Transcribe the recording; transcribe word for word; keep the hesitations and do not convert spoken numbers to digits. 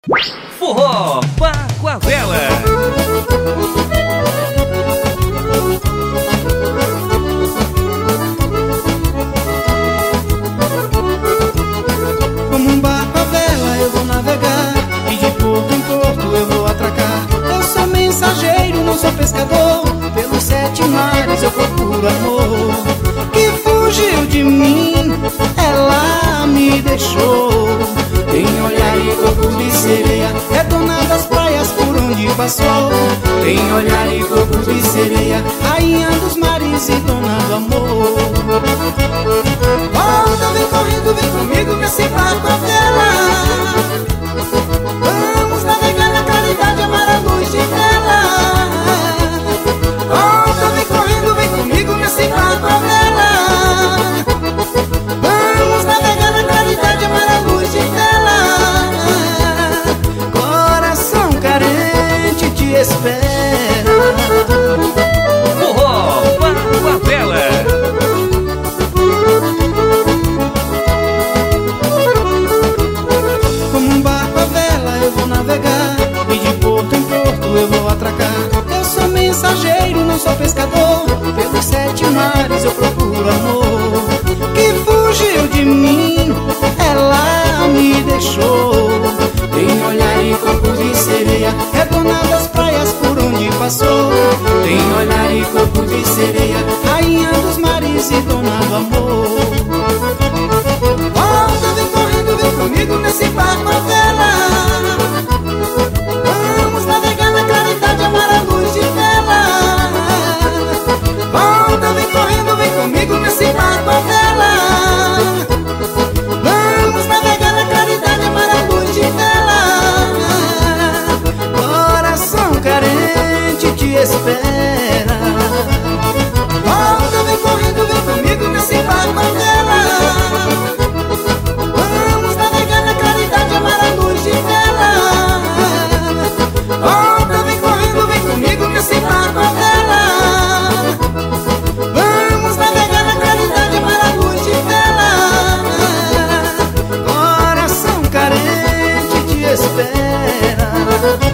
Forró Pacoavela. Como um barco à vela eu vou navegar, e de porto em porto eu vou atracar. Eu sou mensageiro, não sou pescador, pelos sete mares eu procuro amor. Que fugiu de mim, ela me deixou. Tem olhar e corpo de sereia, é dona das praias por onde passou. Tem olhar e corpo de sereia, rainha dos mares e dona do amor. Volta, vem correndo, vem comigo nesse barco à vela. Vamos navegar na claridade, amar a luz de vela. Volta, vem correndo, vem comigo nesse barco à vela. Vamos navegar na claridade, amar a luz de vela. Coração carente te espera. Forró Pacoavela. Como um barco à vela eu vou navegar, e de porto em porto eu vou atracar. Eu sou mensageiro, não sou pescador, pelos sete mares eu procuro amor. Que fugiu de mim, ela me deixou. Tem olhar e corpo de sereia, é dona das praias por onde passou. Tem olhar e corpo de sereia, rainha dos mares e dona do amor. Volta, vem correndo, vem comigo nesse barco à vela. Vamos navegar na claridade, amar a luz de vela. Volta, vem correndo, vem comigo nesse barco à vela. Vamos navegar na claridade, amar a luz de vela. Coração carente te espera. Volta, vem correndo, vem comigo nesse barco à vela. Vamos navegar na claridade, amar a luz de vela. Volta, vem correndo, vem comigo nesse barco à vela. Vamos navegar na claridade, amar a luz de vela. Coração carente te espera.